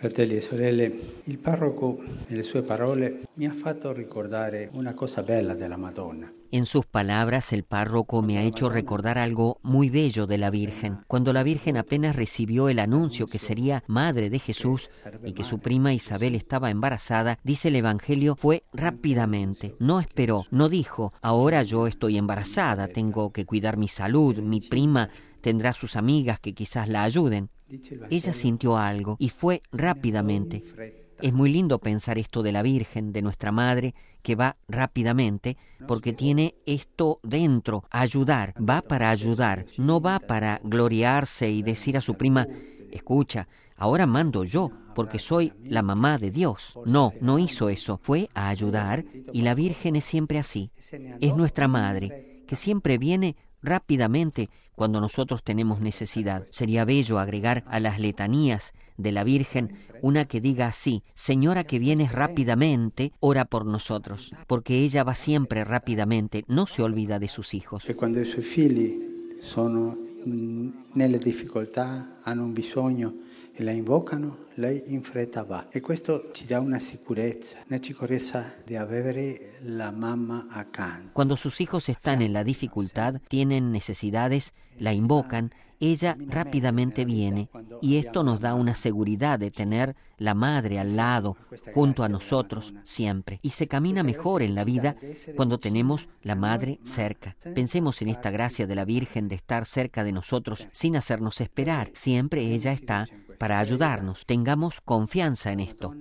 Fratelli e sorelle, il parroco, nelle sue parole, mi ha fatto ricordare una cosa bella della Madonna. En sus palabras, el párroco me ha hecho recordar algo muy bello de la Virgen. Cuando la Virgen apenas recibió el anuncio que sería madre de Jesús y que su prima Isabel estaba embarazada, dice el Evangelio, fue rápidamente. No esperó, no dijo, ahora yo estoy embarazada, tengo que cuidar mi salud, mi prima tendrá sus amigas que quizás la ayuden. Ella sintió algo y fue rápidamente. Es muy lindo pensar esto de la Virgen, de nuestra Madre, que va rápidamente, porque tiene esto dentro, ayudar, va para ayudar, no va para gloriarse y decir a su prima, escucha, ahora mando yo, porque soy la mamá de Dios. No, no hizo eso, fue a ayudar, y la Virgen es siempre así, es nuestra Madre, que siempre viene rápidamente cuando nosotros tenemos necesidad. Sería bello agregar a las letanías de la Virgen una que diga así: Señora que vienes rápidamente, ora por nosotros, porque ella va siempre rápidamente, no se olvida de sus hijos. E quando i suoi figli sono nelle difficoltà, hanno un bisogno e la invocano, lei in fretta va. E questo ci dà una sicurezza di avere la mamma accanto. Cuando sus hijos están en la dificultad, tienen necesidades, la invocan, ella rápidamente viene, y esto nos da una seguridad de tener la madre al lado, junto a nosotros, siempre. Y se camina mejor en la vida cuando tenemos la madre cerca. Pensemos en esta gracia de la Virgen de estar cerca de nosotros sin hacernos esperar. Siempre ella está para ayudarnos. Tengamos confianza en esto.